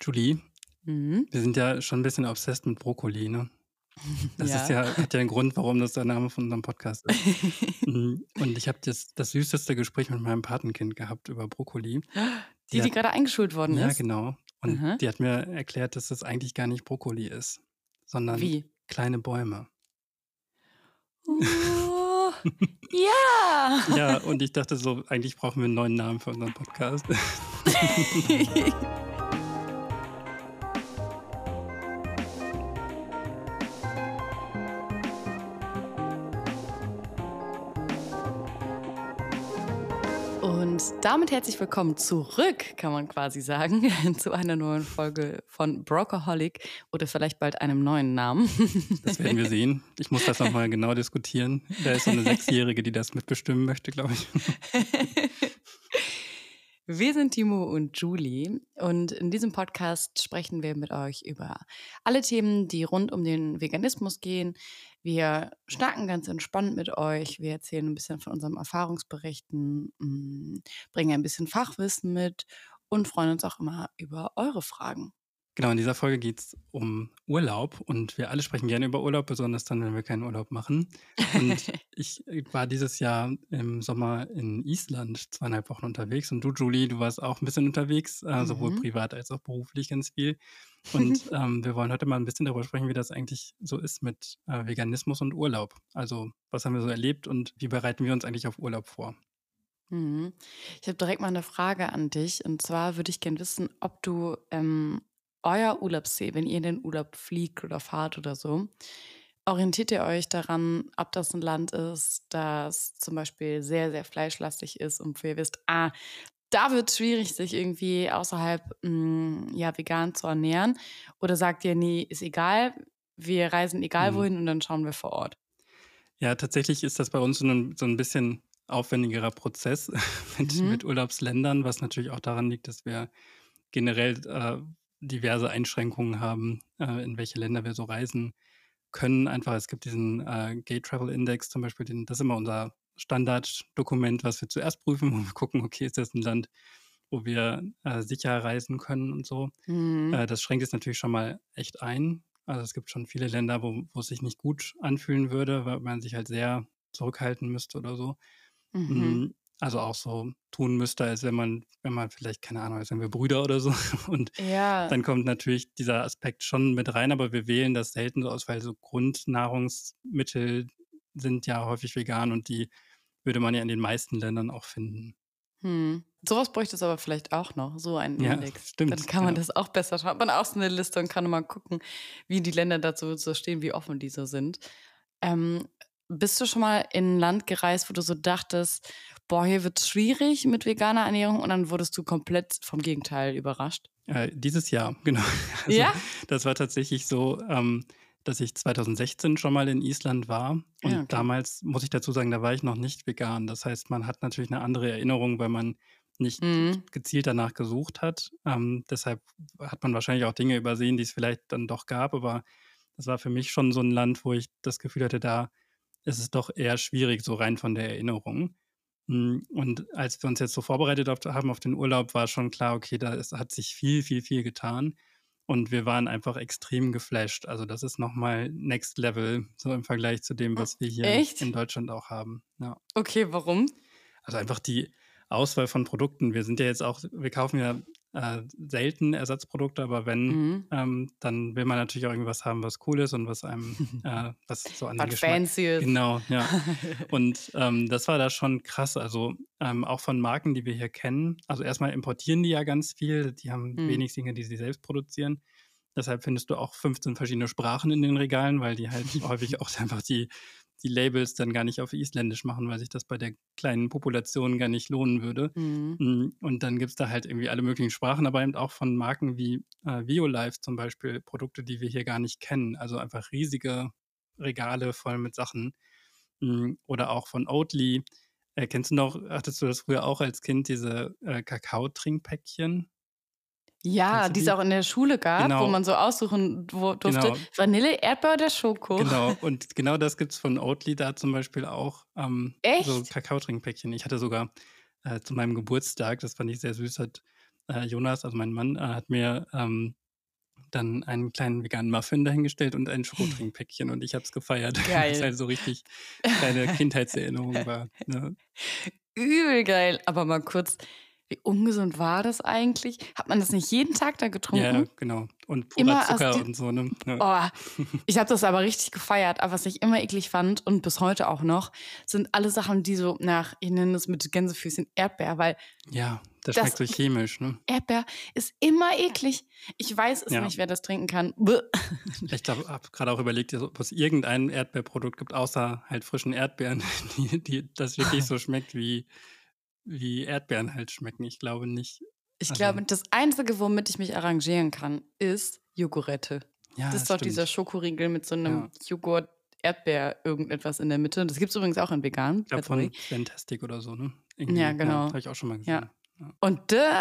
Julie, Mhm. wir sind ja schon ein bisschen obsessed mit Brokkoli, ne? Das ist Ja. ja hat ja einen Grund, warum das der Name von unserem Podcast ist. Und ich habe jetzt das süßeste Gespräch mit meinem Patenkind gehabt über Brokkoli. Die Die hat gerade eingeschult worden Ja, ist? genau. Und Aha. die hat mir erklärt, dass das eigentlich gar nicht Brokkoli ist, sondern Wie? kleine Bäume. Oh, ja. Ja, und ich dachte so, eigentlich brauchen wir einen neuen Namen für unseren Podcast. Und damit herzlich willkommen zurück, kann man quasi sagen, zu einer neuen Folge von Brocoholic oder vielleicht bald einem neuen Namen. Das werden wir sehen. Ich muss das noch mal genau diskutieren. Da ist so eine Sechsjährige, die das mitbestimmen möchte, glaube ich. Wir sind Timo und Julie und in diesem Podcast sprechen wir mit euch über alle Themen, die rund um den Veganismus gehen. Wir schnacken ganz entspannt mit euch, wir erzählen ein bisschen von unseren Erfahrungsberichten, bringen ein bisschen Fachwissen mit und freuen uns auch immer über eure Fragen. Genau, in dieser Folge geht's um Urlaub und wir alle sprechen gerne über Urlaub, besonders dann, wenn wir keinen Urlaub machen. Und ich war dieses Jahr im Sommer in Island 2,5 Wochen unterwegs und du, Julie, du warst auch ein bisschen unterwegs, sowohl Mhm. privat als auch beruflich ganz viel. Und wir wollen heute mal ein bisschen darüber sprechen, wie das eigentlich so ist mit Veganismus und Urlaub. Also, was haben wir so erlebt und wie bereiten wir uns eigentlich auf Urlaub vor? Mhm. Ich habe direkt mal eine Frage an dich. Und zwar würde ich gerne wissen, ob du euer Urlaubsziel, wenn ihr in den Urlaub fliegt oder fahrt oder so, orientiert ihr euch daran, ob das ein Land ist, das zum Beispiel sehr, sehr fleischlastig ist und wo ihr wisst, da wird es schwierig, sich irgendwie außerhalb ja, vegan zu ernähren? Oder sagt ihr, nee, ist egal, wir reisen egal Mhm. wohin und dann schauen wir vor Ort? Ja, tatsächlich ist das bei uns so ein bisschen aufwendigerer Prozess mit Mhm. Urlaubsländern, was natürlich auch daran liegt, dass wir generell, diverse Einschränkungen haben, in welche Länder wir so reisen können. Einfach, es gibt diesen, Gay Travel Index zum Beispiel, das ist immer unser Standarddokument, was wir zuerst prüfen, wo wir gucken: „Okay, ist das ein Land, wo wir, sicher reisen können“ und so. Mhm. Das schränkt es natürlich schon mal echt ein. Also, es gibt schon viele Länder, wo es sich nicht gut anfühlen würde, weil man sich halt sehr zurückhalten müsste oder so. Mhm. Also, auch so tun müsste, als wenn man vielleicht, keine Ahnung, als wären wir Brüder oder so. Und Ja. dann kommt natürlich dieser Aspekt schon mit rein, aber wir wählen das selten so aus, weil so Grundnahrungsmittel sind ja häufig vegan und die würde man ja in den meisten Ländern auch finden. So was bräuchte es aber vielleicht auch noch, so einen Ja, Index. Dann stimmt, kann man ja. das auch besser schauen. Hat man auch so 'ne Liste und kann mal gucken, wie die Länder dazu so stehen, wie offen die so sind. Ähm, Bist du schon mal in 'n Land gereist, wo du so dachtest: „Boah, hier wird's schwierig mit veganer Ernährung“, und dann wurdest du komplett vom Gegenteil überrascht? Dieses Jahr, genau. Also, Ja? das war tatsächlich so, dass ich 2016 schon mal in Island war Ja, und okay. damals muss ich dazu sagen, da war ich noch nicht vegan. Das heißt, man hat natürlich eine andere Erinnerung, weil man nicht Mhm. gezielt danach gesucht hat. Deshalb hat man wahrscheinlich auch Dinge übersehen, die es vielleicht dann doch gab, aber das war für mich schon so ein Land, wo ich das Gefühl hatte, da ist es doch eher schwierig, so rein von der Erinnerung. Und als wir uns jetzt so vorbereitet haben auf den Urlaub, war schon klar, okay, hat sich viel, viel, viel getan. Und wir waren einfach extrem geflasht. Also das ist noch mal Next Level, so im Vergleich zu dem, was wir hier in Echt? Deutschland auch haben. Ja. Okay, warum? Also einfach die Auswahl von Produkten. Wir kaufen ja, selten Ersatzprodukte, aber wenn, Mhm. dann will man natürlich auch irgendwas haben, was cool ist und was so an den Was Geschmack. Fancyes. Genau, ja. Und, das war da schon krass. Also, auch von Marken, die wir hier kennen. Also, erstmal importieren die ja ganz viel. Die haben Mhm. wenig Dinge, die sie selbst produzieren. Deshalb findest du auch 15 verschiedene Sprachen in den Regalen, weil die halt häufig auch einfach die Labels dann gar nicht auf Isländisch machen, weil sich das bei der kleinen Population gar nicht lohnen würde. Mhm. Und dann gibt's da halt irgendwie alle möglichen Sprachen, aber eben auch von Marken wie, Violife zum Beispiel, Produkte, die wir hier gar nicht kennen. Also, einfach riesige Regale voll mit Sachen. Oder auch von Oatly. Hattest du das früher auch als Kind, diese, Kakaotrinkpäckchen? Ja, Kennst du die es die? auch in der Schule gab, wo Genau, man so aussuchen durfte, genau. Vanille, Erdbeer oder Schoko. Genau, und genau das gibt's von Oatly da zum Beispiel auch, so Echt? Kakaotrinkpäckchen. Ich hatte sogar, zu meinem Geburtstag, das fand ich sehr süß, hat Jonas, also mein Mann, hat mir, dann einen kleinen veganen Muffin dahingestellt und ein Schokotrinkpäckchen und ich habe es gefeiert, weil's Geil. halt so richtig kleine Kindheitserinnerung war, ne? Übel geil. Aber mal kurz, wie ungesund war das eigentlich? Hat man das nicht jeden Tag da Ja, getrunken? genau. Und purer Immer aus Zucker die und so, ne? Ja. Oh, ich habe das aber richtig gefeiert. Aber was ich immer eklig fand und bis heute auch noch, sind alle Sachen, die so nach, ich nenne es mit Gänsefüßchen Erdbeer, weil Ja, das schmeckt das so chemisch, ne? Erdbeer ist immer eklig. Ich weiß es Ja. nicht, wer das trinken kann. Bäh. Ich glaube, habe grade auch überlegt, so ob es irgendein Erdbeerprodukt gibt, außer halt frischen Erdbeeren, die das wirklich so schmeckt, wie Erdbeeren halt schmecken. Ich glaube nicht. Ich Also, glaube, das Einzige, womit ich mich arrangieren kann, ist Jogurette. Das ja, ist doch dieser stimmt. Schokoriegel mit so einem Ja. Joghurt, Erdbeer, irgendetwas in der Mitte. Das gibt's übrigens auch in vegan, Ich by glaube the way. von Fantastic oder so, ne? Ja, Irgendwie, ja, genau. habe ich auch schon mal Ja. gesehen. Ja. Und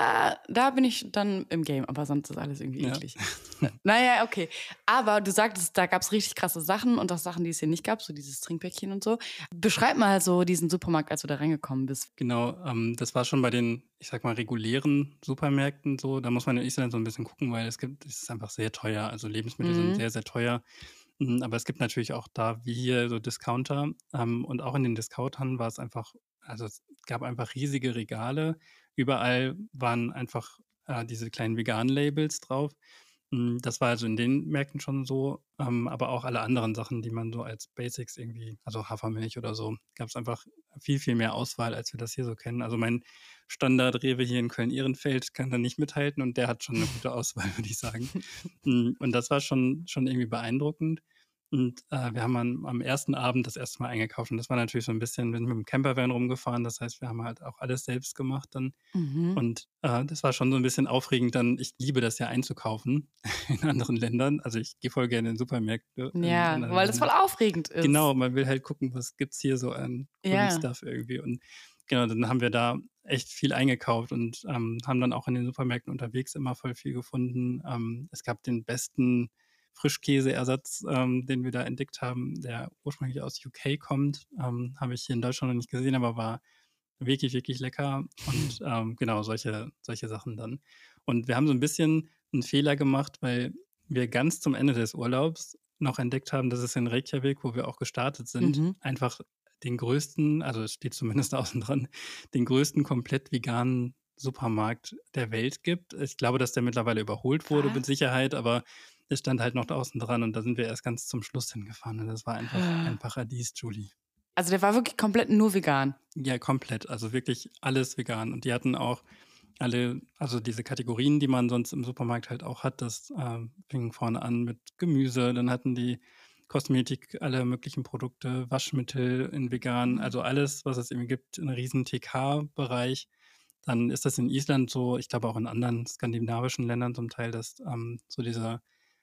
da bin ich dann im Game, aber sonst ist alles irgendwie Ja. eklig. Na ja, okay. Aber du sagtest, da gab's richtig krasse Sachen und auch Sachen, die es hier nicht gab, so dieses Trinkpäckchen und so. Beschreib mal so diesen Supermarkt, als du da reingekommen bist. Genau, das war schon bei den, ich sage mal, regulären Supermärkten so. Da muss man in Island so ein bisschen gucken, weil es ist einfach sehr teuer. Also, Lebensmittel sind Mhm. sehr, sehr teuer. Aber es gibt natürlich auch da wie hier so Discounter, und auch in den Discountern war es einfach, also, es gab einfach riesige Regale. Überall waren einfach, diese kleinen veganen Labels drauf. Das war also in den Märkten schon so, aber auch alle anderen Sachen, die man so als Basics irgendwie, also Hafermilch oder so, gab es einfach viel, viel mehr Auswahl, als wir das hier so kennen. Also, mein Standard-Rewe hier in Köln-Ehrenfeld kann da nicht mithalten und der hat schon eine gute Auswahl, würde ich sagen. Und das war schon irgendwie beeindruckend. Und, wir haben am ersten Abend das erste Mal eingekauft und das war natürlich so ein bisschen, wir sind mit dem Campervan rumgefahren, das heißt, wir haben halt auch alles selbst gemacht dann. Mhm. Und, das war schon so ein bisschen aufregend dann. Ich liebe das ja einzukaufen in anderen Ländern. Also, ich gehe voll gerne in Supermärkte in Ja, anderen weil das voll Ländern. aufregend ist. Genau, man will halt gucken, was gibt's hier so an coolen Ja. Stuff irgendwie. Und genau, dann haben wir da echt viel eingekauft und, haben dann auch in den Supermärkten unterwegs immer voll viel gefunden. Es gab den besten Frischkäseersatz, den wir da entdeckt haben, der ursprünglich aus UK kommt. Habe ich hier in Deutschland noch nicht gesehen, aber war wirklich, wirklich lecker und, genau, solche Sachen dann. Und wir haben so ein bisschen einen Fehler gemacht, weil wir ganz zum Ende des Urlaubs noch entdeckt haben, dass es in Reykjavik, wo wir auch gestartet sind, Mhm. einfach den größten, also es steht zumindest außen dran, den größten komplett veganen Supermarkt der Welt gibt. Ich glaube, dass der mittlerweile überholt wurde mit Was? Sicherheit, aber es stand halt noch da außen dran und da sind wir erst ganz zum Schluss hingefahren und das war einfach ein Paradies, Julie. Also, der war wirklich komplett nur vegan? Ja, komplett, also wirklich alles vegan und die hatten auch alle, also diese Kategorien, die man sonst im Supermarkt halt auch hat, das, fing vorne an mit Gemüse, dann hatten die Kosmetik, alle möglichen Produkte, Waschmittel in vegan, Mhm. also alles, was es irgendwie gibt, 'n riesen TK-Bereich. Dann ist das in Island so, ich glaube auch in anderen skandinavischen Ländern zum Teil, dass, so diese,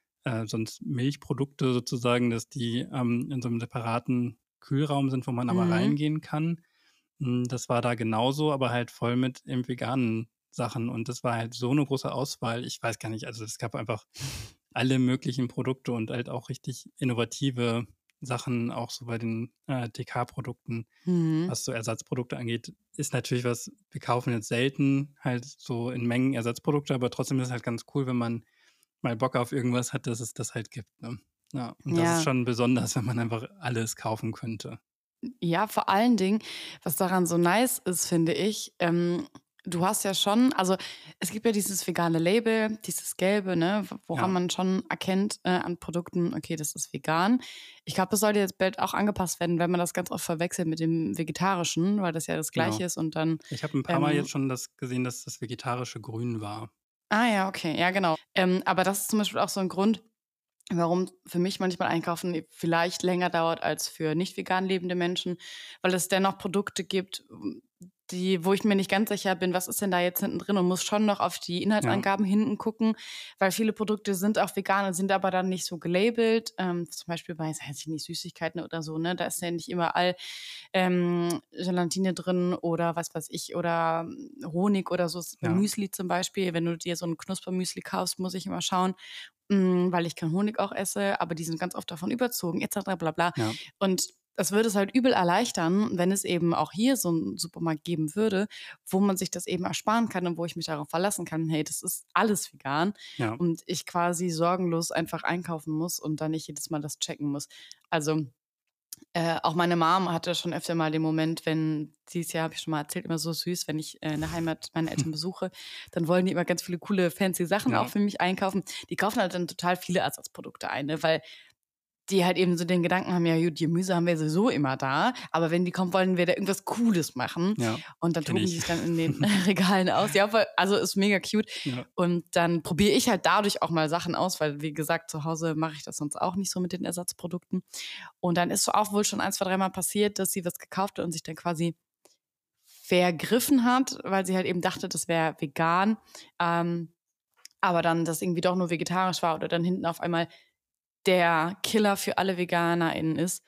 sonst Milchprodukte sozusagen, dass die, in so einem separaten Kühlraum sind, wo man aber Mhm. reingehen kann. Das war da genauso, aber halt voll mit eben veganen Sachen und das war halt so eine große Auswahl. Ich weiß gar nicht, also, es gab einfach alle möglichen Produkte und halt auch richtig innovative Sachen, auch so bei den, TK-Produkten, Mhm. was so Ersatzprodukte angeht. Ist natürlich was, wir kaufen jetzt selten halt so in Mengen Ersatzprodukte, aber trotzdem ist es halt ganz cool, wenn man mal Bock auf irgendwas hat, dass es das halt gibt, ne? Ja, und das ist Ja. schon besonders, wenn man einfach alles kaufen könnte. Ja, vor allen Dingen, was daran so nice ist, finde ich, du hast ja schon, also, es gibt ja dieses vegane Label, dieses Gelbe, ne, woran Ja, man schon erkennt, an Produkten, okay, das ist vegan. Ich glaube, das sollte jetzt bald auch angepasst werden, wenn man das ganz oft verwechselt mit dem Vegetarischen, weil das ja das genau. Gleiche ist und dann, Ich habe 'n paarmal jetzt ähm schon das gesehen, dass das vegetarische grün war. ah ja, okay, ja, genau. Aber das ist zum Beispiel auch so ein Grund, warum für mich manchmal Einkaufen vielleicht länger dauert als für nicht vegan lebende Menschen, weil es dennoch Produkte gibt, wo ich mir nicht ganz sicher bin, was ist denn da jetzt hinten drin, und muss schon noch auf die Ja, Inhaltsangaben hinten gucken, weil viele Produkte sind auch vegan und sind aber dann nicht so gelabelt. Zum Beispiel bei, weiß ich nicht, Süßigkeiten oder so, ne? Da ist ja nicht überall Gelatine drin oder was weiß ich, oder Honig oder so. Bei ja, Müsli zum Beispiel, wenn du dir so ein Knuspermüsli kaufst, muss ich immer schauen, weil ich keinen Honig auch esse, aber die sind ganz oft davon überzogen et cetera, bla bla. ja. Und das würde es halt übel erleichtern, wenn es eben auch hier so 'n Supermarkt geben würde, wo man sich das eben ersparen kann und wo ich mich darauf verlassen kann: „Hey, das ist alles vegan“ Ja, und ich quasi sorgenlos einfach einkaufen muss und dann nicht jedes Mal das checken muss. Also, auch meine Mom hatte schon öfter mal den Moment, wenn dieses Jahr habe ich schon mal erzählt, immer so süß, wenn ich, in der Heimat meine Eltern besuche, dann wollen die immer ganz viele coole fancy Sachen auch ja, für mich einkaufen. Die kaufen halt dann total viele Ersatzprodukte ein, ne, weil die halt eben so den Gedanken haben: „Ja gut, Gemüse haben wir sowieso immer da, aber wenn die kommen, wollen wir da irgendwas Cooles machen.“ ja, Und dann kenne toben die ich. sich dann in den Regalen aus. Ja, voll, also ist mega cute. Ja, Und dann probiere ich halt dadurch auch mal Sachen aus, weil, wie gesagt, zu Hause mache ich das sonst auch nicht so mit den Ersatzprodukten. Und dann ist so auch wohl schon ein, 2, dreimal passiert, dass sie was gekauft hat und sich dann quasi vergriffen hat, weil sie halt eben dachte, das wäre vegan, ähm, aber dann das irgendwie doch nur vegetarisch war oder dann hinten auf einmal der Killer für alle VeganerInnen ist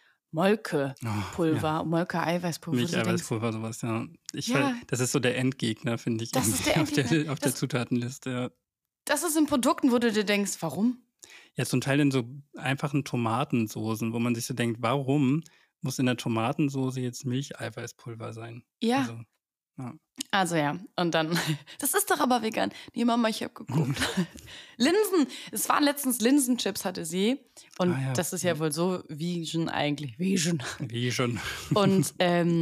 oh, ja. Molkepulver, Molke-Eiweißpulver, wo du so denkst, Milcheiweißpulver, so was, ja. ja, Das ist so der Endgegner, finde ich das ist der irgendwie Endgegner. auf der Das Zutatenliste, ja. das ist in Produkten, wo du dir denkst: „Warum?“ Ja, zum Teil in so einfachen Tomatensoßen, wo man sich so denkt: „Warum muss in der Tomatensoße jetzt Milcheiweißpulver sein?“ Ja, Also, ja. also ja, und dann „Das ist doch aber vegan.“ „Ne, Mama, ich habe geguckt.“ Linsen, es waren letztens Linsenchips hatte sie und Ah ja, das ist ja. ja wohl so vegan eigentlich, vegan. Wie schon. Und,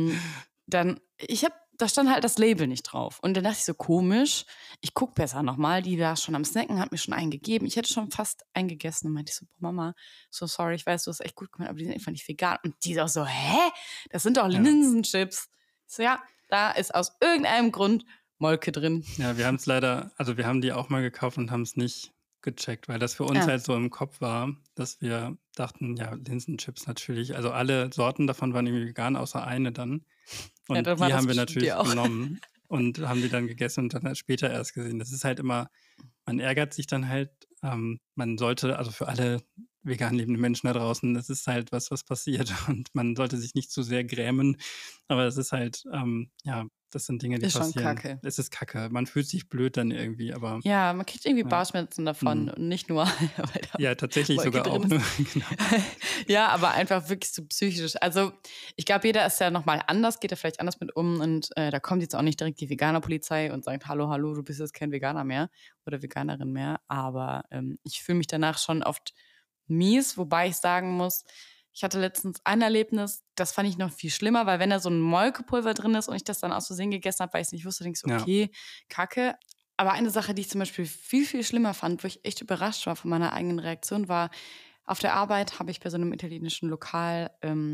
dann ich habe da stand halt das Label nicht drauf. Und dann dachte ich so: „Komisch, ich gucke besser noch mal.“ Die war schon am Snacken, hat mir schon einen gegeben. Ich hätte schon fast einen gegessen. Und meinte ich so: „Boah, Mama, so sorry, ich weiß, du hast echt gut gemacht, aber die sind einfach nicht vegan.“ Und die auch so: „Hä? Das sind doch Ja. Linsenchips.“ Ich so: „Ja, da ist aus irgendeinem Grund Molke drin.“ Ja, wir haben's leider also, wir haben die auch mal gekauft und haben's nicht gecheckt, weil das für uns Ja, halt so im Kopf war, dass wir dachten: „Ja, Linsenchips natürlich.“ Also, alle Sorten davon waren irgendwie vegan, außer eine dann. ja, Und dann war die das haben wir bestimmt die natürlich auch. genommen und haben die dann gegessen und dann halt später erst gesehen. Das ist halt immer man ärgert sich dann halt, man sollte also, für alle vegan lebenden Menschen da draußen, das ist halt was, was passiert und man sollte sich nicht zu sehr grämen, aber es ist halt, ja, das sind Dinge, die Ist schon passieren. kacke. Es ist Kacke. Man fühlt sich blöd dann irgendwie, aber Ja, man kriegt irgendwie ja. Bauchschmerzen davon Mhm. und nicht nur, weil da Ja, tatsächlich Molke sogar drin auch, ist. ne? Genau. Ja, aber einfach wirklich so psychisch. Also, ich glaube, jeder ist ja noch mal anders, geht da vielleicht anders mit um und, da kommt jetzt auch nicht direkt die Veganerpolizei und sagt: „Hallo, hallo, du bist jetzt kein Veganer mehr oder Veganerin mehr.“ Aber, ich fühle mich danach schon oft mies, wobei ich sagen muss, ich hatte letztens ein Erlebnis, das fand ich noch viel schlimmer, weil wenn da so 'n Molkepulver drin ist und ich das dann aus Versehen gegessen habe, weil ich's nicht wusste, denke ich so: Ja. „Okay, Kacke.“ Aber eine Sache, die ich zum Beispiel viel, viel schlimmer fand, wo ich echt überrascht war von meiner eigenen Reaktion, war, auf der Arbeit habe ich bei so einem italienischen Lokal,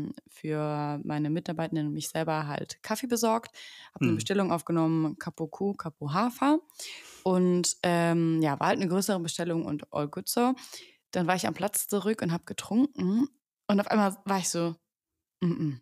für meine Mitarbeitenden und mich selber halt Kaffee besorgt, habe eine Mhm. Bestellung aufgenommen, Capo Kuh, Capo Hafer und, ja, war halt eine größere Bestellung und all good so. Dann war ich am Platz zurück und habe getrunken und auf einmal war ich so: „Mm-mm,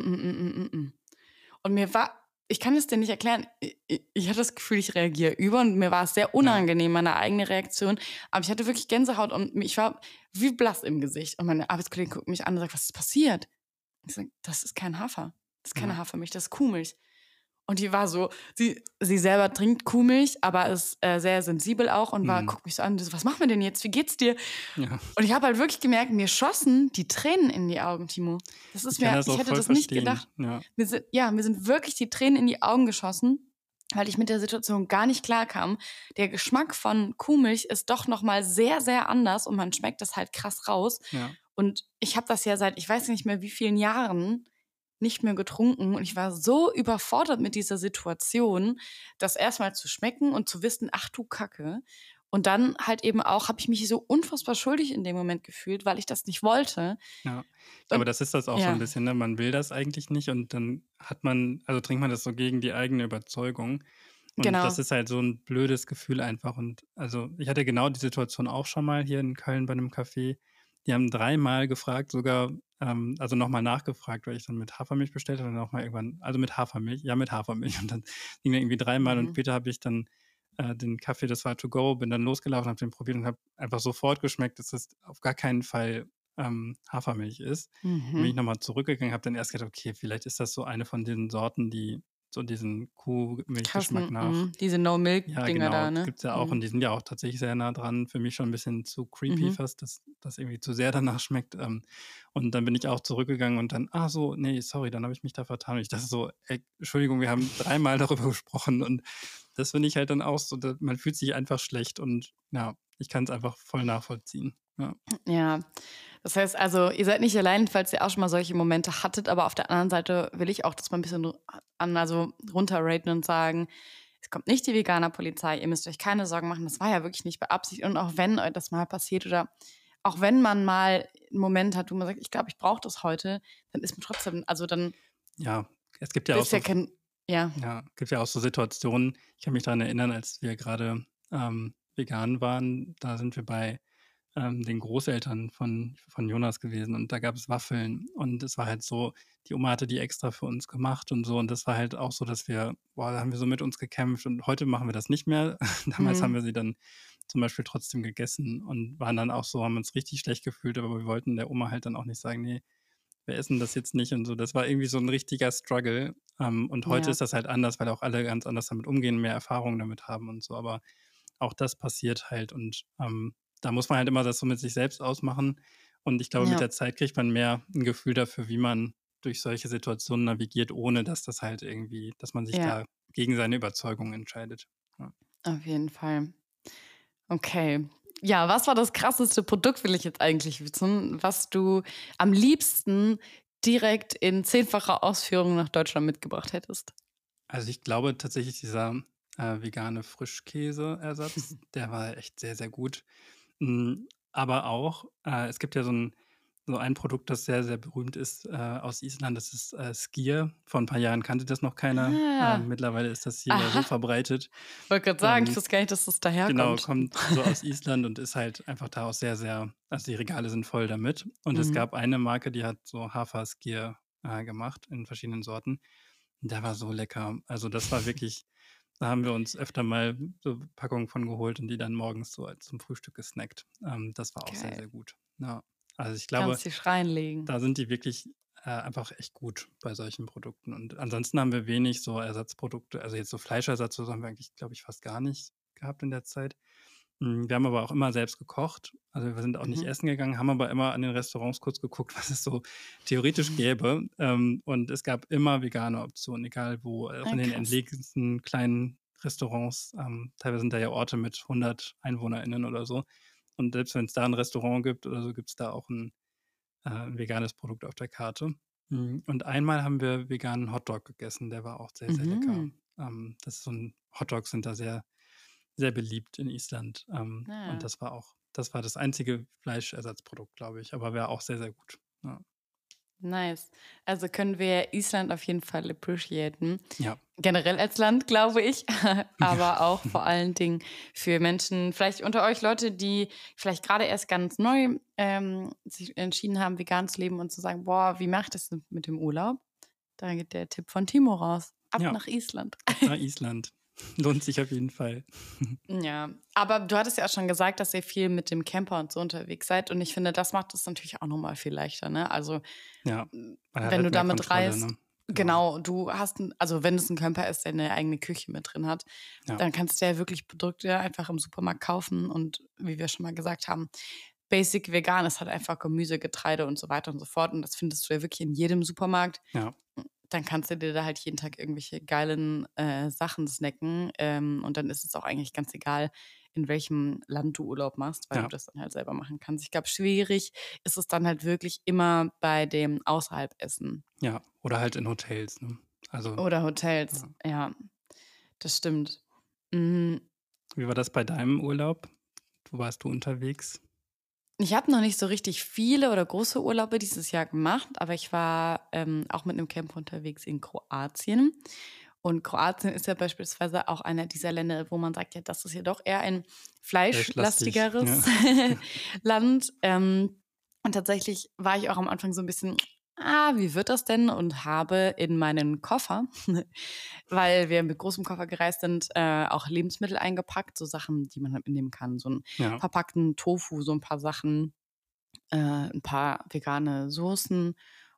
mm. Und mir war ich kann es dir nicht erklären. Ich hatte das Gefühl, ich reagiere über und mir war es sehr Ja. unangenehm, meine eigene Reaktion. Aber ich hatte wirklich Gänsehaut und ich war wie blass im Gesicht. Und meine Arbeitskollegin guckt mich an und sagt: „Was ist passiert?“ Ich sage: „Das ist kein Hafer. Das ist keine Ja. Hafermilch, das ist Kuhmilch.“ Und die war so sie selber trinkt Kuhmilch, aber ist, sehr sensibel auch und war Mhm. guckt mich so an, die so: „Was machen wir denn jetzt? Wie geht's dir?“ Ja. Und ich habe halt wirklich gemerkt, mir schossen die Tränen in die Augen, Timo. Das ist Ich kann mir das ich auch hätte voll das nicht verstehen. gedacht. Ja. Mir sind wirklich die Tränen in die Augen geschossen, weil ich mit der Situation gar nicht klarkam. Der Geschmack von Kuhmilch ist doch noch mal sehr, sehr anders und man schmeckt das halt krass raus. Ja. Und ich habe das ja seit ich weiß nicht mehr wie vielen Jahren nicht mehr getrunken und ich war so überfordert mit dieser Situation, das erst mal zu schmecken und zu wissen: „Ach du Kacke.“ Und dann halt eben auch habe ich mich so unfassbar schuldig in dem Moment gefühlt, weil ich das nicht wollte. Ja. Ich glaube, Und das ist das auch so 'n ja, bisschen, ne? Man will das eigentlich nicht und dann hat man also, trinkt man das so gegen die eigene Überzeugung. Und das genau. ist halt so 'n blödes Gefühl einfach. Und also, ich hatte genau die Situation auch schon mal hier in Köln bei 'nem Café. Die haben dreimal gefragt sogar, also, noch mal nachgefragt, weil ich dann mit Hafermilch bestellt hatte und noch mal irgendwann also, mit Hafermilch, ja, mit Hafermilch. Und dann ging der irgendwie dreimal und Mhm. später habe ich dann, den Kaffee das war to go, bin dann losgelaufen, habe den probiert und habe einfach sofort geschmeckt, dass das auf gar keinen Fall, Hafermilch ist. Dann bin Mhm. ich noch mal zurückgegangen, habe dann erst gedacht: „Okay, vielleicht ist das so eine von den Sorten, die so diesen Kuhmilchgeschmack Krassen, nach diese ja, No-Milk-Dinger genau, da, ne? gibt's ja auch Mhm. und die sind ja auch tatsächlich sehr nah dran. Für mich schon 'n bisschen zu creepy Mhm. fast, das irgendwie zu sehr danach schmeckt. Und dann bin ich auch zurückgegangen und dann: „Ach so, nee, sorry, dann habe ich mich da vertan.“ Und ich dachte so: „Ey, Entschuldigung, wir haben dreimal darüber gesprochen.“ Und das finde ich halt dann auch so, da man fühlt sich einfach schlecht und ja, ich kann es einfach voll nachvollziehen. Ja. Ja, das heißt also, ihr seid nicht allein, falls ihr auch schon mal solche Momente hattet, aber auf der anderen Seite will ich auch das mal ein bisschen runterraten und sagen, es kommt nicht die Veganer-Polizei, ihr müsst euch keine Sorgen machen, das war ja wirklich nicht beabsichtigt und auch wenn euch das mal passiert oder auch wenn man mal 'n Moment hat, wo man sagt: „Ich glaube, ich brauche das heute“, dann ist man trotzdem also, dann Ja, es gibt ja auch ist so ja kein ja. Ja, gibt ja auch so Situationen. Ich kann mich daran erinnern, als wir gerade vegan waren, da sind wir bei, den Großeltern von Jonas gewesen und da gab es Waffeln und es war halt so, die Oma hatte die extra für uns gemacht und so und das war halt auch so, dass wir da haben wir so mit uns gekämpft und heute machen wir das nicht mehr. Damals haben Mhm. wir sie dann zum Beispiel trotzdem gegessen und waren dann auch so, haben uns richtig schlecht gefühlt, aber wir wollten der Oma halt dann auch nicht sagen: „Ne, wir essen das jetzt nicht“ und so. Das war irgendwie so 'n richtiger Struggle. Und heute Ja, ist das halt anders, weil auch alle ganz anders damit umgehen, mehr Erfahrung damit haben und so. Aber auch das passiert halt und, da muss man halt immer das so mit sich selbst ausmachen. Und ich glaube, mit ja, der Zeit kriegt man mehr 'n Gefühl dafür, wie man durch solche Situationen navigiert, ohne dass das halt irgendwie dass man sich ja, da gegen seine Überzeugung entscheidet. Ja. auf jeden Fall. Okay. Ja, was war das krasseste Produkt, will ich jetzt eigentlich wissen, was du am liebsten direkt in zehnfacher Ausführung nach Deutschland mitgebracht hättest? Also, ich glaube tatsächlich, dieser, vegane Frischkäseersatz, der war echt sehr, sehr gut. Aber auch, es gibt ja so ein Produkt, das sehr, sehr berühmt ist, aus Island, das ist, Skyr. Vor ein paar Jahren kannte das noch keiner. Ah, Mittlerweile ist das hier ja so aha. verbreitet. Wollte gerade sagen, ich Ähm, wusste gar nicht, dass das genau, daherkommt. kommt so aus Island und ist halt einfach da auch sehr, sehr also, die Regale sind voll damit. Und es Mhm. gab eine Marke, die hat so Hafer-Skyr, gemacht in verschiedenen Sorten. Der war so lecker. Also, das war wirklich da haben wir uns öfter mal so Packungen von geholt und die dann morgens so als zum Frühstück gesnackt. Das war auch sehr, Geil. sehr gut. Ja. Also, ich glaube, Kannst dich reinlegen. da sind die wirklich, einfach echt gut bei solchen Produkten. Und ansonsten haben wir wenig so Ersatzprodukte also, jetzt so Fleischersatz oder so haben wir eigentlich, glaube ich, fast gar nicht gehabt in der Zeit. Wir haben aber auch immer selbst gekocht. Also, wir sind auch nicht Mhm. essen gegangen, haben aber immer an den Restaurants kurz geguckt, was es so theoretisch gäbe. Und es gab immer vegane Optionen, egal wo, auch Ah, in den krass. entlegensten kleinen Restaurants. Teilweise sind da ja Orte mit 100 EinwohnerInnen oder so. Und selbst wenn es da ein Restaurant gibt oder so, gibt es da auch ein 'n veganes Produkt auf der Karte. Und einmal haben wir veganen Hotdog gegessen, der war auch sehr, sehr lecker. Mhm. Das ist so 'n Hotdogs sind da sehr sehr beliebt in Island. Und Ja. das war das einzige Fleischersatzprodukt, glaube ich, aber wäre auch sehr, sehr gut. Ja. Nice. Also können wir Island auf jeden Fall appreciaten. Ja. Generell als Land, glaube ich, Ja. aber auch vor allen Dingen für Menschen, vielleicht unter euch Leute, die vielleicht gerade erst ganz neu sich entschieden haben, vegan zu leben und zu sagen, boah, wie mache ich das denn mit dem Urlaub? Da geht der Tipp von Timo raus. Ab Ja, nach Island. ab nach Island. Lohnt sich auf jeden Fall. Ja, aber du hattest ja auch schon gesagt, dass ihr viel mit dem Camper und so unterwegs seid. Und ich finde, das macht es natürlich auch noch mal viel leichter, ne? Also, Ja, man hat wenn du halt mehr damit Kontrolle, reist ne? Genau. genau, du hast 'n also, wenn es ein Camper ist, der eine eigene Küche mit drin hat, Ja, dann kannst du ja wirklich Produkte einfach im Supermarkt kaufen und wie wir schon mal gesagt haben, basic vegan ist halt einfach Gemüse, Getreide und so weiter und so fort. Und das findest du ja wirklich in jedem Supermarkt. ja, Dann kannst du dir da halt jeden Tag irgendwelche geilen, Sachen snacken, und dann ist es auch eigentlich ganz egal, in welchem Land du Urlaub machst, weil du ja, das dann halt selber machen kannst. Ich glaube, schwierig ist es dann halt wirklich immer bei dem außerhalb Essen ja. Oder halt in Hotels, ne? Also, oder Hotels. ja. Ja, das stimmt. Hm, Wie war das bei deinem Urlaub? Wo warst du unterwegs? ich habe noch nicht so richtig viele oder große Urlaube dieses Jahr gemacht, aber ich war, auch mit einem Camper unterwegs in Kroatien. Und Kroatien ist ja beispielsweise auch einer dieser Länder, wo man sagt, ja, das ist ja doch eher ein Fleischlastig, ja. fleischlastigeres Land. Und tatsächlich war ich auch am Anfang so ein bisschen: wie wird das denn?“ Und habe in meinen Koffer, weil wir mit großem Koffer gereist sind, auch Lebensmittel eingepackt, so Sachen, die man halt mitnehmen kann, so 'n Ja, verpackten Tofu, so ein paar Sachen, 'n paar vegane Soßen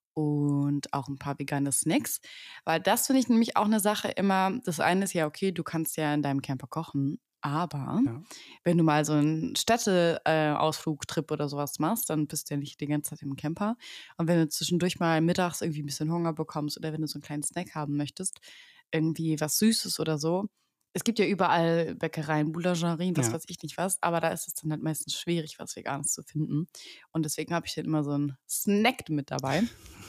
und auch ein paar vegane Snacks. Weil das finde ich nämlich auch eine Sache immer das eine ist ja okay, du kannst ja in deinem Camper kochen, Aber Ja. wenn du mal so 'n Städte Ausflugtrip oder sowas machst, dann bist du ja nicht die ganze Zeit im Camper. Und wenn du zwischendurch mal mittags irgendwie 'n bisschen Hunger bekommst oder wenn du so 'n kleinen Snack haben möchtest, irgendwie was Süßes oder so. Es gibt ja überall Bäckereien, Boulangerien, was Ja. weiß ich nicht was, aber da ist es dann halt meistens schwierig, was Veganes zu finden. Und deswegen habe ich dann immer so 'n Snack mit dabei.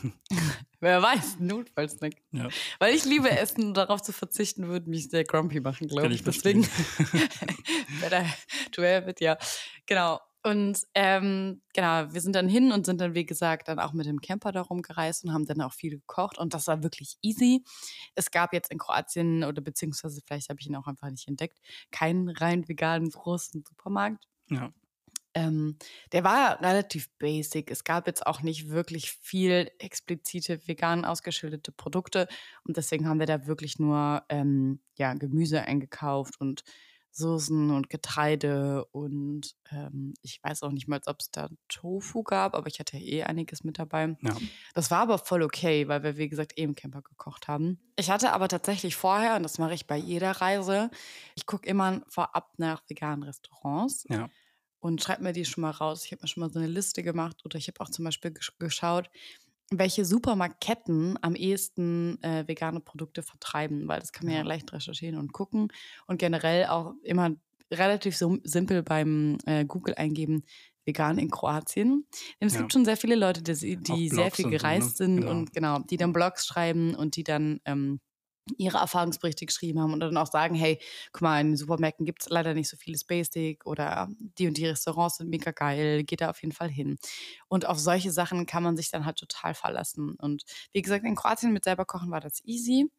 Wer weiß, 'n Notfallsnack. Ja, Weil ich liebe Essen und darauf zu verzichten, würde mich sehr grumpy machen, kann glaube ich ich. Deswegen verstehen. better to have it, ja. Genau. Und, genau, wir sind dann hin und sind dann, wie gesagt, dann auch mit dem Camper da rumgereist und haben dann auch viel gekocht und das war wirklich easy. Es gab jetzt in Kroatien oder beziehungsweise vielleicht habe ich ihn auch einfach nicht entdeckt, keinen rein veganen großen Supermarkt. Ja, Ähm, Der war relativ basic. Es gab jetzt auch nicht wirklich viel explizite vegan ausgeschilderte Produkte und deswegen haben wir da wirklich nur, ja, Gemüse eingekauft und Soßen und Getreide und, ich weiß auch nicht mal, ob es da Tofu gab, aber ich hatte ja eh einiges mit dabei. ja, Das war aber voll okay, weil wir, wie gesagt, eh im Camper gekocht haben. Ich hatte aber tatsächlich vorher, und das mache ich bei jeder Reise, ich gucke immer vorab nach veganen Restaurants ja, und schreibe mir die schon mal raus. Ich habe mir schon mal so eine Liste gemacht oder ich habe auch zum Beispiel geschaut, welche Supermarktketten am ehesten, vegane Produkte vertreiben, weil das kann man ja ja, leicht recherchieren und gucken und generell auch immer relativ simpel beim, Google eingeben: „Vegan in Kroatien." Denn es ja. gibt schon sehr viele Leute, Auch die sehr Blogs viel und so, ne? gereist sind Genau. und genau, die dann Blogs schreiben und die dann, ihre Erfahrungsberichte geschrieben haben und dann auch sagen: „Hey, guck mal, in den Supermärkten gibt es leider nicht so vieles Basic" oder „die und die Restaurants sind mega geil, geht da auf jeden Fall hin." Und auf solche Sachen kann man sich dann halt total verlassen. Und wie gesagt, in Kroatien mit selber kochen war das easy.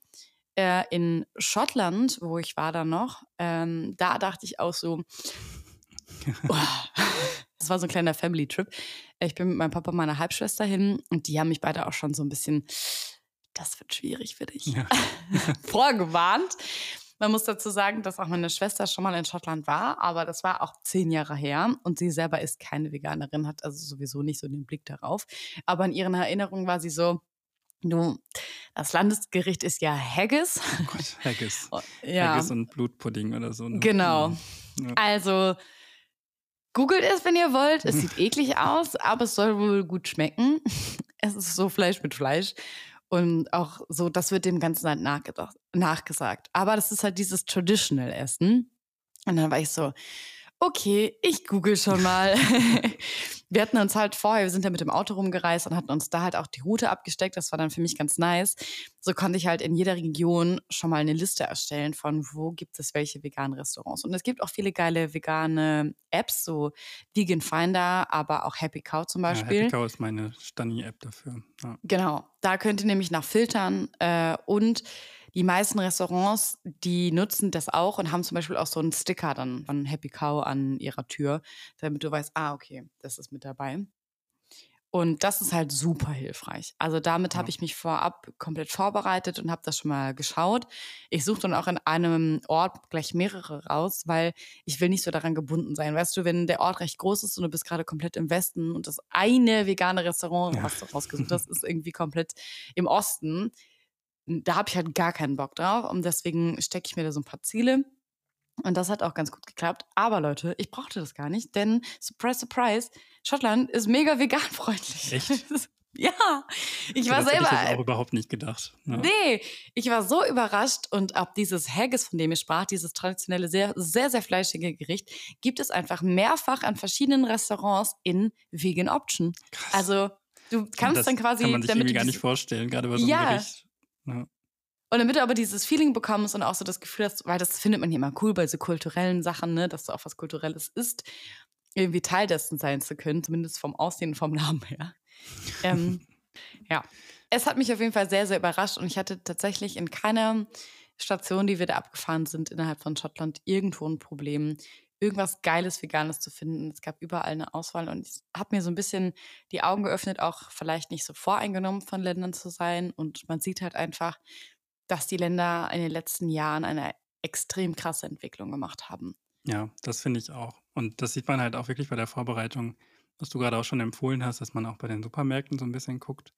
In Schottland, wo ich war dann noch, da dachte ich auch so: „Oh." Das war so ein kleiner Family-Trip. Ich bin mit meinem Papa und meiner Halbschwester hin und die haben mich beide auch schon so ein bisschen: „Das wird schwierig für dich." Ja, vorgewarnt. Man muss dazu sagen, dass auch meine Schwester schon mal in Schottland war, aber das war auch 10 Jahre her und sie selber ist keine Veganerin, hat also sowieso nicht so den Blick darauf. Aber in ihren Erinnerungen war sie so: „Du, das Landesgericht ist ja Haggis." oh Gott, Haggis. Ja, Haggis und Blutpudding oder so, ne? genau. Mhm. Ja. Also, googelt es, wenn ihr wollt. Es sieht eklig aus, aber es soll wohl gut schmecken. Es ist so Fleisch mit Fleisch und auch so, das wird dem Ganzen halt nachgesagt. Aber das ist halt dieses Traditional Essen. Und dann war ich so: „Okay, ich google schon mal." Wir hatten uns halt vorher wir sind ja mit dem Auto rumgereist und hatten uns da halt auch die Route abgesteckt. Das war dann für mich ganz nice. So konnte ich halt in jeder Region schon mal eine Liste erstellen von, wo gibt es welche veganen Restaurants. Und es gibt auch viele geile vegane Apps, so Vegan Finder, aber auch Happy Cow zum Ja, Happy Beispiel. Cow ist meine Stani-App dafür. Ja, Genau, da könnt ihr nämlich nach filtern, und die meisten Restaurants, die nutzen das auch und haben zum Beispiel auch so 'n Sticker dann von Happy Cow an ihrer Tür, damit du weißt: „Ah, okay, das ist mit dabei." Und das ist halt super hilfreich. Also, damit habe ja, ich mich vorab komplett vorbereitet und habe das schon mal geschaut. Ich suche dann auch in einem Ort gleich mehrere raus, weil ich will nicht so daran gebunden sein. Weißt du, wenn der Ort recht groß ist und du bist grade komplett im Westen und das eine vegane Restaurant, ja. was du rausgesucht hast, ist irgendwie komplett im Osten, da habe ich halt gar keinen Bock drauf und deswegen stecke ich mir da so 'n paar Ziele und das hat auch ganz gut geklappt. Aber Leute, ich brauchte das gar nicht, denn surprise, surprise, Schottland ist mega veganfreundlich. Echt? Ja, ich Okay, war das hätte selber ich jetzt auch überhaupt nicht gedacht. Ja, ne, ich war so überrascht und auch dieses Haggis, von dem ich sprach, dieses traditionelle, sehr, sehr, sehr fleischige Gericht, gibt es einfach mehrfach an verschiedenen Restaurants in Vegan Option. krass. Also, du Und kannst dann das kann quasi, man sich damit irgendwie du gar nicht diese vorstellen, grade bei so 'nem ja. Gericht. Ja, Und damit du aber dieses Feeling bekommst und auch so das Gefühl hast, weil das findet man ja immer cool bei so kulturellen Sachen, ne, dass du auch was Kulturelles isst, irgendwie Teil dessen sein zu können, zumindest vom Aussehen und vom Namen her. Ähm, ja. Es hat mich auf jeden Fall sehr, sehr überrascht und ich hatte tatsächlich in keiner Station, die wir da abgefahren sind, innerhalb von Schottland irgendwo ein Problem, irgendwas Geiles, Veganes zu finden. Es gab überall eine Auswahl und es hat mir so ein bisschen die Augen geöffnet, auch vielleicht nicht so voreingenommen von Ländern zu sein. Und man sieht halt einfach, dass die Länder in den letzten Jahren eine extrem krasse Entwicklung gemacht haben. ja, das finde ich auch. Und das sieht man halt auch wirklich bei der Vorbereitung, was du grade auch schon empfohlen hast, dass man auch bei den Supermärkten so 'n bisschen guckt.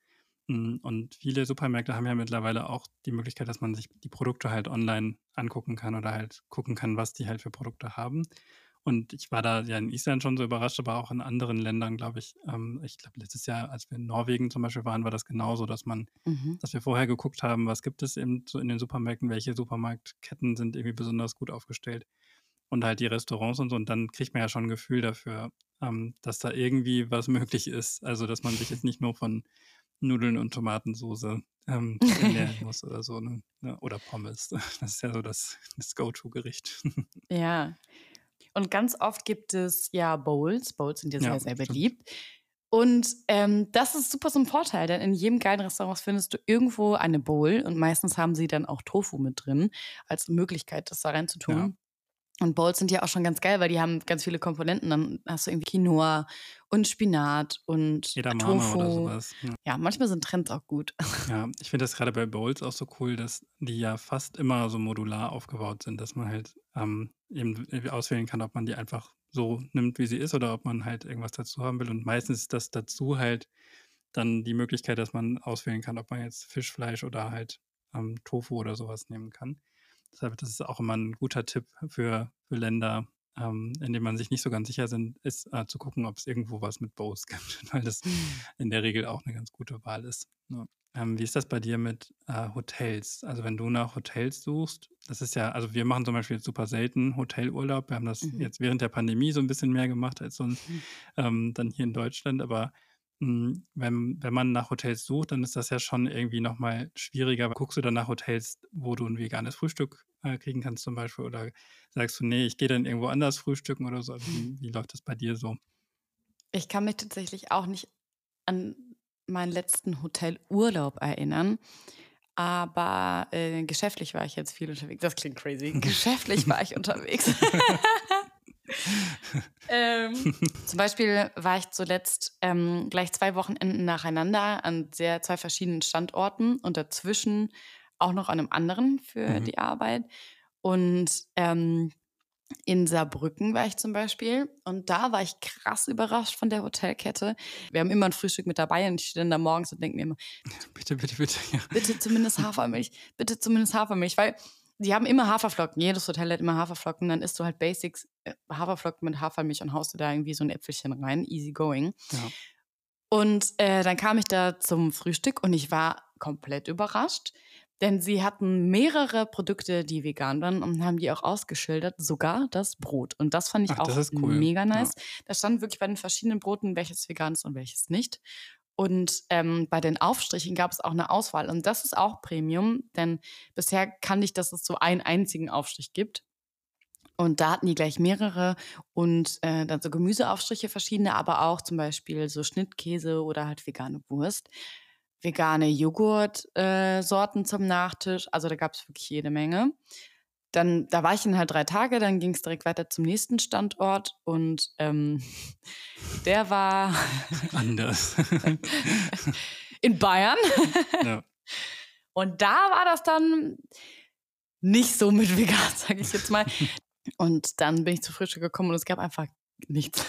Und viele Supermärkte haben ja mittlerweile auch die Möglichkeit, dass man sich die Produkte halt online angucken kann oder halt gucken kann, was die halt für Produkte haben. Und ich war da ja in Island schon so überrascht, aber auch in anderen Ländern, glaube ich. Ich glaube, letztes Jahr, als wir in Norwegen zum Beispiel waren, war das genauso, Mhm. dass wir vorher geguckt haben, was gibt es eben so in den Supermärkten, welche Supermarktketten sind irgendwie besonders gut aufgestellt und halt die Restaurants und so. Und dann kriegt man ja schon ein Gefühl dafür, dass da irgendwie was möglich ist. Also, dass man sich jetzt nicht nur von Nudeln und Tomatensoße ernähren muss oder so, ne? Ja, oder Pommes. Das ist ja so das Go-to-Gericht. Ja. Und ganz oft gibt es ja Bowls. Bowls sind ja Ja, sehr, sehr stimmt. beliebt. Und das ist super so ein Vorteil, denn in jedem geilen Restaurant findest du irgendwo eine Bowl und meistens haben sie dann auch Tofu mit drin als Möglichkeit, das da Ja, reinzutun. Und Bowls sind ja auch schon ganz geil, weil die haben ganz viele Komponenten. Dann hast du irgendwie Quinoa und Spinat und Edamame oder Tofu. sowas. Ja. Ja, manchmal sind Trends auch gut. Ja, ich finde das gerade bei Bowls auch so cool, dass die ja fast immer so modular aufgebaut sind, dass man halt, eben auswählen kann, ob man die einfach so nimmt, wie sie ist, oder ob man halt irgendwas dazu haben will. Und meistens ist das dazu halt dann die Möglichkeit, dass man auswählen kann, ob man jetzt Fisch, Fleisch oder halt, Tofu oder sowas nehmen kann. Deshalb, das ist auch immer ein guter Tipp für Länder, in denen man sich nicht so ganz sicher ist, zu gucken, ob es irgendwo was mit Bowls gibt, weil das in der Regel auch eine ganz gute Wahl ist, ja. Wie ist das bei dir mit, Hotels? Also, wenn du nach Hotels suchst, das ist ja, also, wir machen zum Beispiel jetzt super selten Hotelurlaub. Wir haben das Mhm. jetzt während der Pandemie so ein bisschen mehr gemacht als sonst, dann hier in Deutschland. Aber, wenn man nach Hotels sucht, dann ist das ja schon irgendwie noch mal schwieriger. Guckst du dann nach Hotels, wo du ein veganes Frühstück, kriegen kannst zum Beispiel, oder sagst du: „Nee, ich gehe dann irgendwo anders frühstücken" oder so? Wie läuft das bei dir so? Ich kann mich tatsächlich auch nicht an meinen letzten Hotelurlaub erinnern, aber, geschäftlich war ich jetzt viel unterwegs. Das klingt crazy. Geschäftlich war ich unterwegs. Zum Beispiel war ich zuletzt, gleich 2 Wochenenden nacheinander an 2 verschiedenen Standorten und dazwischen auch noch an einem anderen für Mhm. die Arbeit. Und, in Saarbrücken war ich zum Beispiel und da war ich krass überrascht von der Hotelkette. Wir haben immer ein Frühstück mit dabei und ich stehe dann da morgens und denke mir immer: Bitte, bitte, bitte, ja. „Bitte zumindest Hafermilch, bitte zumindest Hafermilch“, weil die haben immer Haferflocken. Jedes Hotel hat immer Haferflocken. Dann isst du halt Basics, Haferflocken mit Hafermilch und haust du da irgendwie so ein Äpfelchen rein, easy going. Ja. Und, dann kam ich da zum Frühstück und ich war komplett überrascht, denn sie hatten mehrere Produkte, die vegan waren und haben die auch ausgeschildert, sogar das Brot. Und das fand ich Ach, das auch ist cool. mega Ja. nice. Da stand wirklich bei den verschiedenen Broten, welches vegan ist und welches nicht. Und, bei den Aufstrichen gab es auch eine Auswahl und das ist auch Premium, denn bisher kannte ich, dass es so einen einzigen Aufstrich gibt. Und da hatten die gleich mehrere und, dann so Gemüseaufstriche verschiedene, aber auch zum Beispiel so Schnittkäse oder halt vegane Wurst, vegane Joghurt Sorten zum Nachtisch. Also, da gab's wirklich jede Menge. Da war ich dann halt 3 Tage, dann ging's direkt weiter zum nächsten Standort und, der war Anders. in Bayern. Ja. Und da war das dann nicht so mit vegan, sage ich jetzt mal. Und dann bin ich zu Frühstück gekommen und es gab einfach nichts.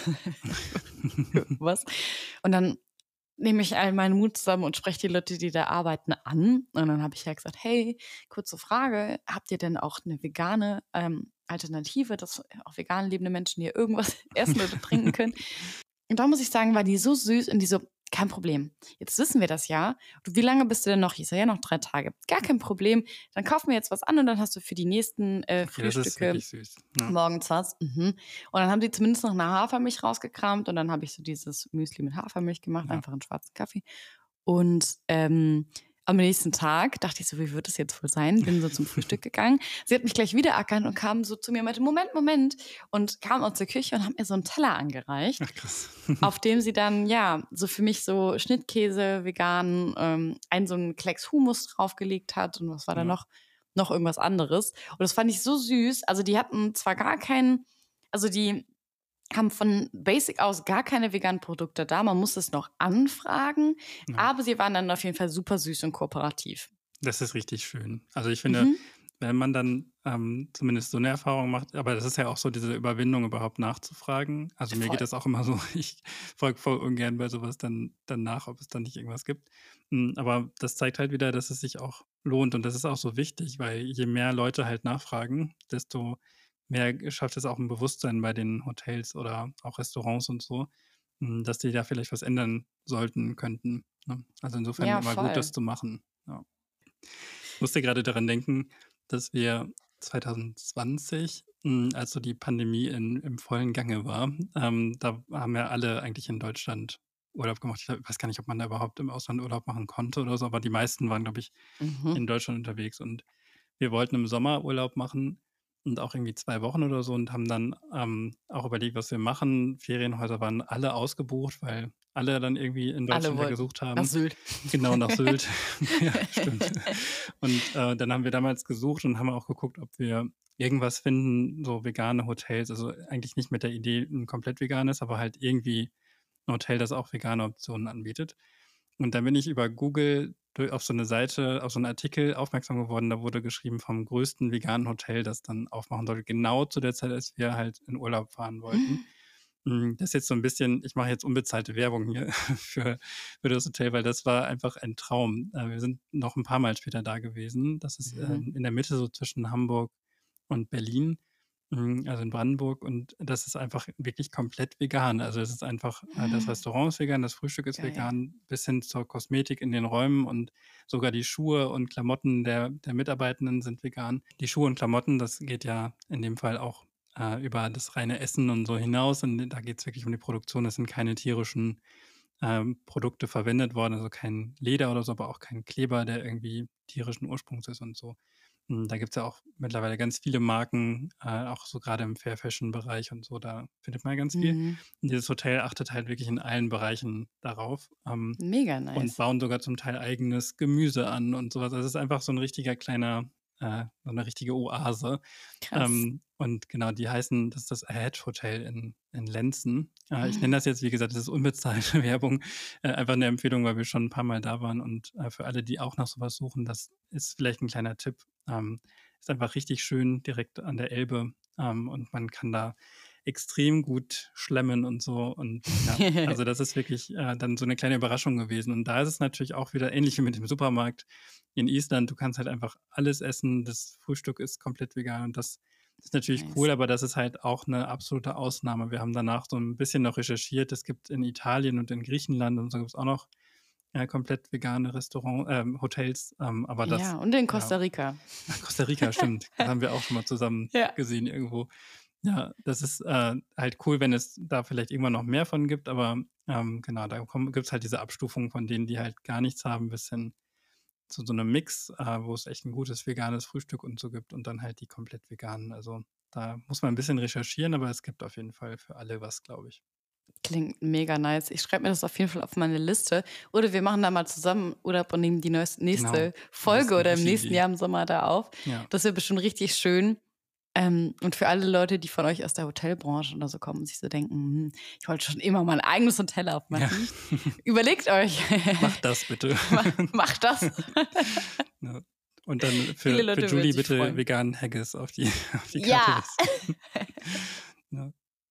Was? Und dann nehme ich all meinen Mut zusammen und spreche die Leute, die da arbeiten, an. Und dann habe ich ja gesagt: „Hey, kurze Frage, habt ihr denn auch eine vegane, Alternative, dass auch vegan lebende Menschen hier irgendwas essen oder trinken können?“ Und da muss ich sagen, war die so süß und die so: „Kein Problem. Jetzt wissen wir das ja. Du, wie lange bist du denn noch hier?“ Ich so: „Ja, noch 3 Tage.“ „Gar kein Problem. Dann kaufen wir jetzt was an und dann hast du für die nächsten, Okay, das ist Frühstücke wirklich süß. Ja. morgens was.“ Mhm. Und dann haben die zumindest noch 'ne Hafermilch rausgekramt und dann habe ich so dieses Müsli mit Hafermilch gemacht, Ja. einfach 'n schwarzen Kaffee. Und, am nächsten Tag dachte ich so: „Wie wird das jetzt wohl sein?“ Bin so zum Frühstück gegangen. Sie hat mich gleich wiedererkannt und kam so zu mir und meinte: „Moment, Moment.“ Und kam aus der Küche und hat mir so 'n Teller angereicht, Ach krass. auf dem sie dann, ja, so für mich so Schnittkäse vegan, einen so 'n Klecks Hummus draufgelegt hat und was war da Ja. noch? Noch irgendwas anderes. Und das fand ich so süß. Also, die hatten zwar gar keinen also, die haben von Basic aus gar keine veganen Produkte da. Man muss es noch anfragen, Ja. aber sie waren dann auf jeden Fall super süß und kooperativ. Das ist richtig schön. Also, ich finde, Mhm. wenn man dann zumindest so eine Erfahrung macht. Aber das ist ja auch so diese Überwindung, überhaupt nachzufragen. Also, mir geht Voll. das auch immer so, ich frage voll ungern bei sowas dann nach, ob es dann nicht irgendwas gibt. Aber das zeigt halt wieder, dass es sich auch lohnt und das ist auch so wichtig, weil je mehr Leute halt nachfragen, desto mehr schafft es auch ein Bewusstsein bei den Hotels oder auch Restaurants und so, dass die da vielleicht was ändern sollten könnten, ne? Also, insofern Ja, immer gut, voll. das zu machen, ja. Ich musste gerade daran denken, dass wir 2020, als so die Pandemie im vollen Gange war, da haben ja alle eigentlich in Deutschland Urlaub gemacht. Ich weiß gar nicht, ob man da überhaupt im Ausland Urlaub machen konnte oder so, aber die meisten waren, glaube ich, Mhm. in Deutschland unterwegs. Und wir wollten im Sommer Urlaub machen und auch irgendwie 2 Wochen oder so und haben dann, auch überlegt, was wir machen. Ferienhäuser waren alle ausgebucht, weil alle dann irgendwie in Alle Deutschland ja wollten gesucht nach haben. Sylt. Genau, nach Sylt. Ja, stimmt. Und, dann haben wir damals gesucht und haben auch geguckt, ob wir irgendwas finden, so vegane Hotels. Also, eigentlich nicht mit der Idee, 'n komplett veganes, aber halt irgendwie 'n Hotel, das auch vegane Optionen anbietet. Und dann bin ich über Google auf so eine Seite, auf so einen Artikel aufmerksam geworden. Da wurde geschrieben vom größten veganen Hotel, das dann aufmachen sollte, genau zu der Zeit, als wir halt in Urlaub fahren wollten. Das ist jetzt so ein bisschen, ich mache jetzt unbezahlte Werbung hier für das Hotel, weil das war einfach ein Traum. Wir sind noch ein paar Mal später da gewesen. Das ist, Mhm. in der Mitte so zwischen Hamburg und Berlin, also in Brandenburg und das ist einfach wirklich komplett vegan. Also, es ist einfach das Restaurant ist vegan, das Frühstück ist Geil. vegan, bis hin zur Kosmetik in den Räumen und sogar die Schuhe und Klamotten der Mitarbeitenden sind vegan. Die Schuhe und Klamotten, das geht ja in dem Fall auch über das reine Essen und so hinaus. Und da geht es wirklich um die Produktion. Es sind keine tierischen Produkte verwendet worden, also kein Leder oder so, aber auch kein Kleber, der irgendwie tierischen Ursprungs ist und so. Da gibt's ja auch mittlerweile ganz viele Marken, auch so gerade im Fair-Fashion-Bereich und so, da findet man ganz viel. Mhm. Und dieses Hotel achtet halt wirklich in allen Bereichen darauf, Mega und nice. bauen sogar zum Teil eigenes Gemüse an und sowas. Also, es ist einfach so ein richtiger kleiner so 'ne richtige Oase. Krass. Und genau, das ist das Ahead Hotel in Lenzen. Ich Mhm. nenne das jetzt, wie gesagt, das ist unbezahlte Werbung, einfach 'ne Empfehlung, weil wir schon 'n paarmal da waren und, für alle, die auch nach so was suchen, das ist vielleicht 'n kleiner Tipp. Ist einfach richtig schön direkt an der Elbe, und man kann da extrem gut schlemmen und so und ja, also das ist wirklich, dann so 'ne kleine Überraschung gewesen. Und da ist es natürlich auch wieder ähnlich wie mit dem Supermarkt in Island. Du kannst halt einfach alles essen. Das Frühstück ist komplett vegan und das ist natürlich cool, Nice. aber das ist halt auch 'ne absolute Ausnahme. Wir haben danach so 'n bisschen noch recherchiert. Es gibt in Italien und in Griechenland und so gibt's auch noch, komplett vegane Hotels, aber das Ja, und in ja. Costa Rica. Ach, Costa Rica, stimmt. Das haben wir auch schon mal zusammen Ja. gesehen irgendwo. Ja, das ist, halt cool, wenn es da vielleicht irgendwann noch mehr von gibt, aber, genau, da gibt's halt diese Abstufung von denen, die halt gar nichts haben, bis hin zu so 'nem Mix, wo es echt 'n gutes veganes Frühstück und so gibt und dann halt die komplett veganen. Also, da muss man 'n bisschen recherchieren, aber es gibt auf jeden Fall für alle was, glaube ich. Klingt mega nice. Ich schreibe mir das auf jeden Fall auf meine Liste. Oder wir machen da mal zusammen Urlaub und nehmen die Genau. nächste Das ist Folge 'ne oder im gute nächsten Idee. Jahr im Sommer da auf. Ja. Das wird bestimmt richtig schön. Und für alle Leute, die von euch aus der Hotelbranche oder so kommen und sich so denken: ich wollte schon immer mein eigenes Hotel Ja. aufmachen." Überlegt euch. Macht das bitte. Macht das. Ja. Und dann Viele für Leute würden Julie sich bitte freuen. veganen Haggis auf die auf die Karte Ja. setzen. Ja.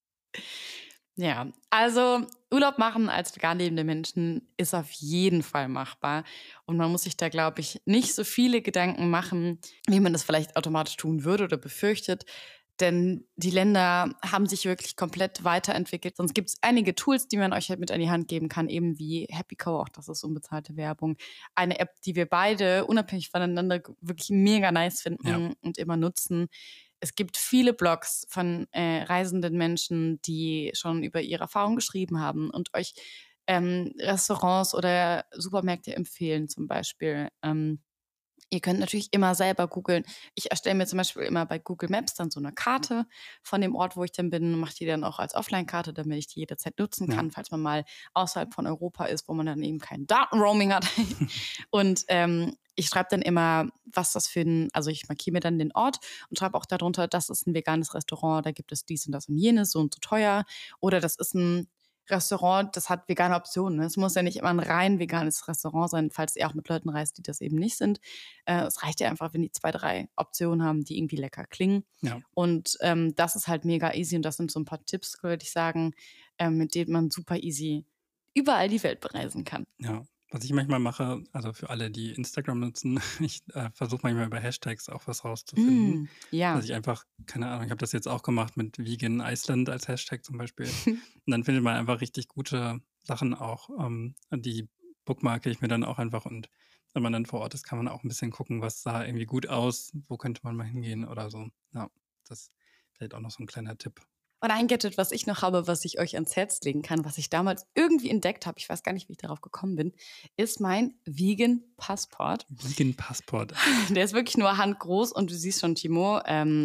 Ja, also Urlaub machen als vegan lebende Menschen ist auf jeden Fall machbar. Und man muss sich da, glaube ich, nicht so viele Gedanken machen, wie man das vielleicht automatisch tun würde oder befürchtet. Denn die Länder haben sich wirklich komplett weiterentwickelt. Sonst gibt es einige Tools, die man euch halt mit an die Hand geben kann, eben wie HappyCo, auch das ist unbezahlte Werbung. Eine App, die wir beide unabhängig voneinander wirklich mega nice Ja. finden und immer nutzen. Es gibt viele Blogs von reisenden Menschen, die schon über ihre Erfahrungen geschrieben haben und euch Restaurants oder Supermärkte empfehlen zum Beispiel. Ihr könnt natürlich immer selber googeln. Ich erstelle mir zum Beispiel immer bei Google Maps dann so eine Karte von dem Ort, wo ich dann bin, mache die dann auch als Offline-Karte, damit ich die jederzeit nutzen Ja. kann, falls man mal außerhalb von Europa ist, wo man dann eben kein Datenroaming hat. Und ich schreibe dann immer, was das für ein, also ich markiere mir dann den Ort und schreibe auch darunter, das ist ein veganes Restaurant, da gibt es dies und das und jenes, so und so teuer. Oder das ist ein Restaurant, das hat vegane Optionen. Ne? Es muss ja nicht immer ein rein veganes Restaurant sein, falls ihr auch mit Leuten reist, die das eben nicht sind. Es reicht ja einfach, wenn die 2, 3 Optionen haben, die irgendwie lecker klingen. Ja. Und das ist halt mega easy. Und das sind so ein paar Tipps, würde ich sagen, mit denen man super easy überall die Welt bereisen kann. Ja. Was ich manchmal mache, also für alle, die Instagram nutzen, ich versuche manchmal über Hashtags auch was rauszufinden. Ja. Dass ich einfach, keine Ahnung, ich habe das jetzt auch gemacht mit Vegan Iceland als Hashtag zum Beispiel. Und dann findet man einfach richtig gute Sachen auch. Die bookmarke ich mir dann auch einfach. Und wenn man dann vor Ort ist, kann man auch ein bisschen gucken, was sah irgendwie gut aus, wo könnte man mal hingehen oder so. Ja, das ist vielleicht auch noch so ein kleiner Tipp. Und ein Gadget, was ich noch habe, was ich euch ans Herz legen kann, was ich damals irgendwie entdeckt habe, ich weiß gar nicht, wie ich darauf gekommen bin, ist mein Vegan-Passport. Vegan-Passport. Der ist wirklich nur handgroß und du siehst schon, Timo,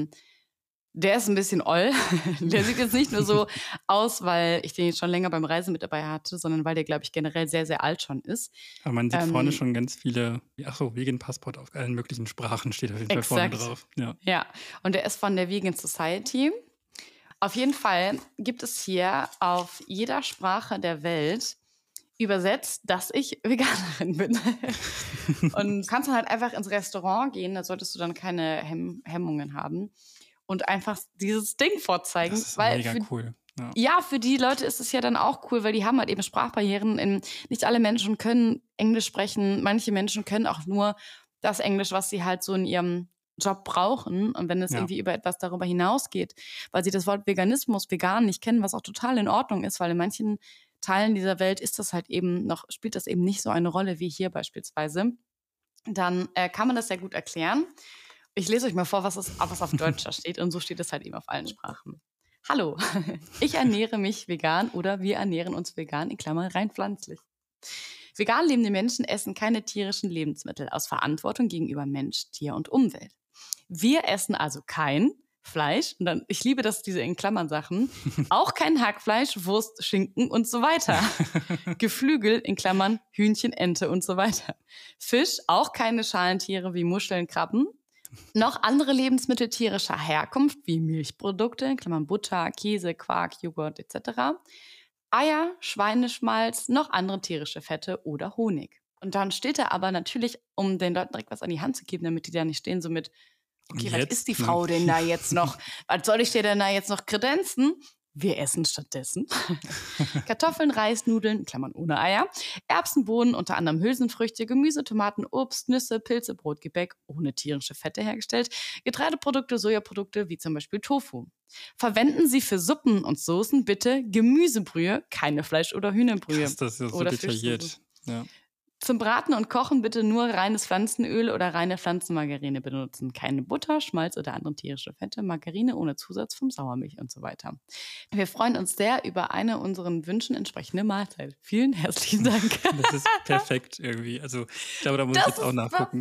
der ist ein bisschen oll. Der sieht jetzt nicht nur so aus, weil ich den jetzt schon länger beim Reisen mit dabei hatte, sondern weil der, glaube ich, generell sehr, sehr alt schon ist. Aber man sieht vorne schon ganz viele, Vegan-Passport auf allen möglichen Sprachen steht auf jeden Fall vorne drauf. Ja, und der ist von der Vegan Society. Auf jeden Fall gibt es hier auf jeder Sprache der Welt übersetzt, dass ich Veganerin bin. Und kannst dann halt einfach ins Restaurant gehen, da solltest du dann keine Hemmungen haben und einfach dieses Ding vorzeigen. Das ist weil mega cool. Ja, für die Leute ist es ja dann auch cool, weil die haben halt eben Sprachbarrieren. Nicht alle Menschen können Englisch sprechen. Manche Menschen können auch nur das Englisch, was sie halt so in ihrem Job brauchen. Und wenn es irgendwie über etwas darüber hinausgeht, weil sie das Wort Veganismus, vegan nicht kennen, was auch total in Ordnung ist, weil in manchen Teilen dieser Welt ist das halt eben noch, spielt das eben nicht so eine Rolle wie hier beispielsweise, dann kann man das sehr gut erklären. Ich lese euch mal vor, was auf Deutsch da steht. Und so steht es halt eben auf allen Sprachen. Hallo, ich ernähre mich vegan oder wir ernähren uns vegan, in Klammern rein pflanzlich. Vegan lebende Menschen essen keine tierischen Lebensmittel aus Verantwortung gegenüber Mensch, Tier und Umwelt. Wir essen also kein Fleisch, und dann, ich liebe das, diese in Klammern Sachen, auch kein Hackfleisch, Wurst, Schinken und so weiter. Geflügel, in Klammern Hühnchen, Ente und so weiter. Fisch, auch keine Schalentiere wie Muscheln, Krabben. Noch andere Lebensmittel tierischer Herkunft wie Milchprodukte, in Klammern Butter, Käse, Quark, Joghurt etc. Eier, Schweineschmalz, noch andere tierische Fette oder Honig. Und dann steht da aber natürlich, um den Leuten direkt was an die Hand zu geben, damit die da nicht stehen, so mit, okay, was ist die Frau denn da jetzt noch? Was soll ich dir denn da jetzt noch kredenzen? Wir essen stattdessen Kartoffeln, Reis, Nudeln, in Klammern ohne Eier, Erbsen, Bohnen, unter anderem Hülsenfrüchte, Gemüse, Tomaten, Obst, Nüsse, Pilze, Brot, Gebäck, ohne tierische Fette hergestellt, Getreideprodukte, Sojaprodukte, wie zum Beispiel Tofu. Verwenden Sie für Suppen und Soßen bitte Gemüsebrühe, keine Fleisch- oder Hühnerbrühe. Das ist ja so oder detailliert. Ja. Zum Braten und Kochen bitte nur reines Pflanzenöl oder reine Pflanzenmargarine benutzen. Keine Butter, Schmalz oder andere tierische Fette, Margarine ohne Zusatz von Sauermilch und so weiter. Wir freuen uns sehr über eine unseren Wünschen entsprechende Mahlzeit. Vielen herzlichen Dank. Das ist perfekt irgendwie. Also ich glaube, da muss ich jetzt auch nachgucken.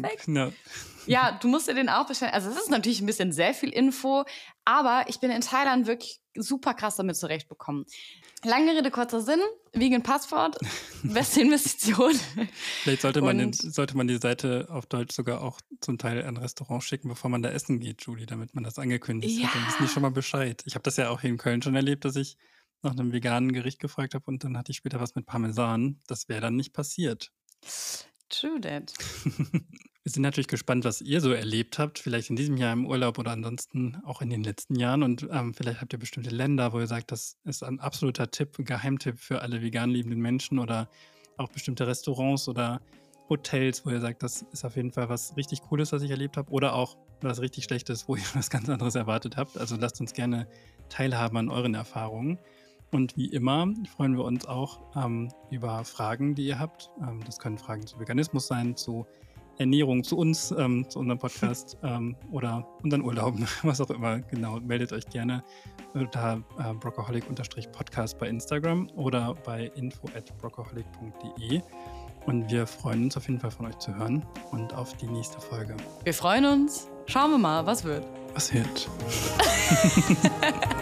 Ja, du musst dir den auch bestellen. Also es ist natürlich ein bisschen sehr viel Info, aber ich bin in Thailand wirklich super krass damit zurechtbekommen. Lange Rede, kurzer Sinn. Vegan Passport, beste Investition. Vielleicht sollte man die Seite auf Deutsch sogar auch zum Teil an ein Restaurant schicken, bevor man da essen geht, Julie, damit man das angekündigt hat. Dann wissen die schon mal Bescheid. Ich habe das ja auch hier in Köln schon erlebt, dass ich nach einem veganen Gericht gefragt habe und dann hatte ich später was mit Parmesan. Das wäre dann nicht passiert. True that. Wir sind natürlich gespannt, was ihr so erlebt habt, vielleicht in diesem Jahr im Urlaub oder ansonsten auch in den letzten Jahren. Und vielleicht habt ihr bestimmte Länder, wo ihr sagt, das ist ein absoluter Tipp, ein Geheimtipp für alle vegan liebenden Menschen oder auch bestimmte Restaurants oder Hotels, wo ihr sagt, das ist auf jeden Fall was richtig Cooles, was ich erlebt habe oder auch was richtig Schlechtes, wo ihr was ganz anderes erwartet habt. Also lasst uns gerne teilhaben an euren Erfahrungen. Und wie immer freuen wir uns auch über Fragen, die ihr habt. Das können Fragen zu Veganismus sein, zu Ernährung, zu uns, zu unserem Podcast oder unseren Urlauben, was auch immer. Genau, meldet euch gerne unter brocoholic_podcast bei Instagram oder bei info@brocoholic.de. Und wir freuen uns auf jeden Fall von euch zu hören und auf die nächste Folge. Wir freuen uns. Schauen wir mal, was wird. Was wird?